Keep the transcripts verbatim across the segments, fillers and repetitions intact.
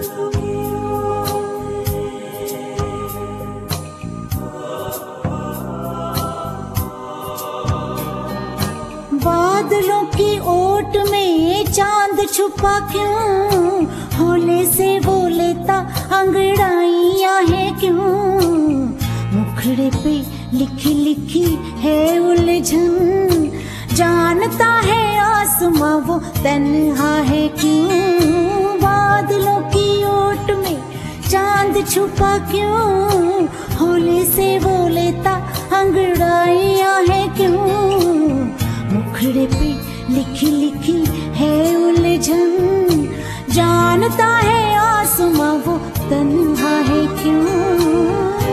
बादलों की ओट में चांद छुपा क्यों, होले से वो लेता अंगड़ाइयां है क्यों। मुखड़े पे लिखी लिखी है उलझन, जानता है आसमां वो तन्हा है क्यों। बादलों की ओट में चांद छुपा क्यों, होले से वो लेता अंगड़ाइयां है क्यों। मुखड़े पे लिखी लिखी है उलझन, जानता है आसमां वो तन्हा है क्यों।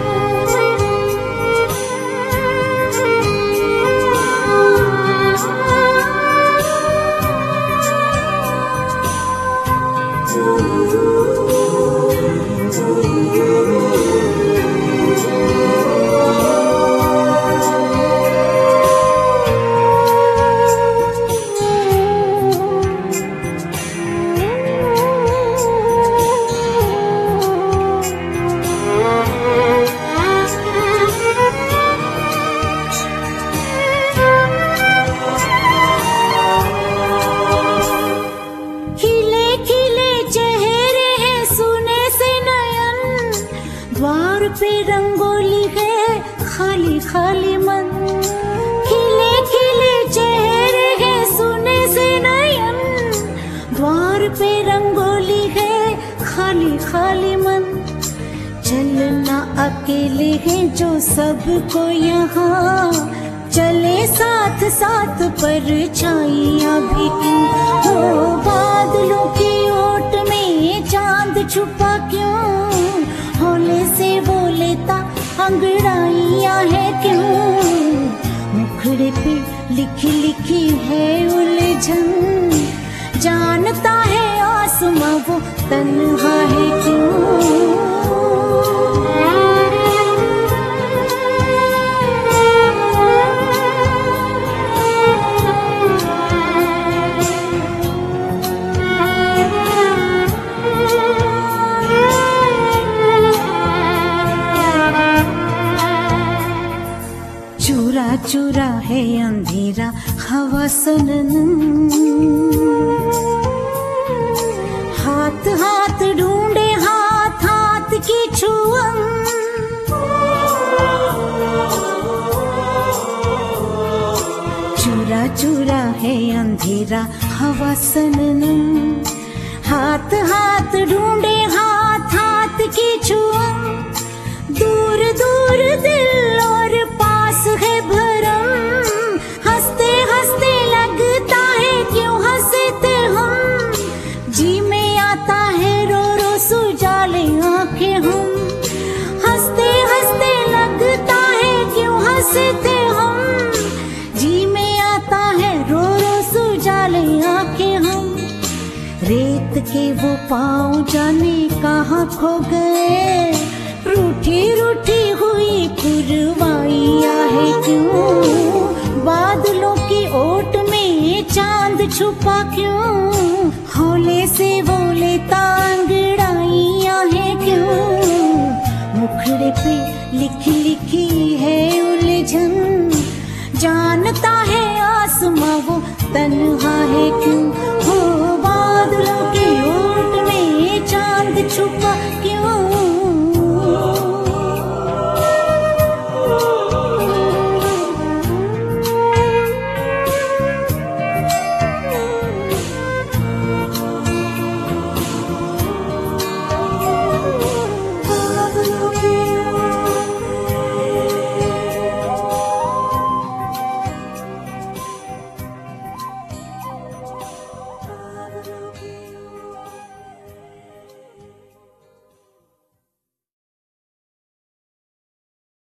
द्वार पे रंगोली है खाली खाली मन, खिले खिले चेहरे हैं सुने से नयन। द्वार पे रंगोली है खाली खाली मन, चलना अकेले हैं जो सबको यहाँ, चले साथ साथ पर छाइयाँ भी क्यों। हो बादलों की ओट में चांद छुपा क्यों, होले से वो लेता अंगड़ाइयां है क्यों। मुखड़े पे लिखी लिखी है उलझन, जानता है आसमां वो तन्हा है क्यों। चूरा चूरा है अंधेरा हवा सनन, हाथ हाथ ढूंढे हाथ हाथ की छुअन। चूरा चूरा है अंधेरा हवा सनन, हाथ हाथ ढूंढे हाथ हाथ की छुअन। दूर दूर दिल और पास है भरम, हंसते हंसते लगता है क्यों हंसते हम। जी में आता है रो रो सुजाले आंखें हम, हंसते हंसते लगता है क्यों हंसते हम। जी में आता है रो रो सुजाले आंखें हम। रेत के वो पाँव जाने कहाँ खो गए, रूठी रूठी हुई पुरवाइयाँ है क्यों। बादलों की ओट में चांद छुपा क्यों, होले से वो लेता अंगड़ाइयाँ है क्यों। मुखड़े पे लिखी लिखी है उलझन, जानता है आसमां वो तन्हा है क्यों।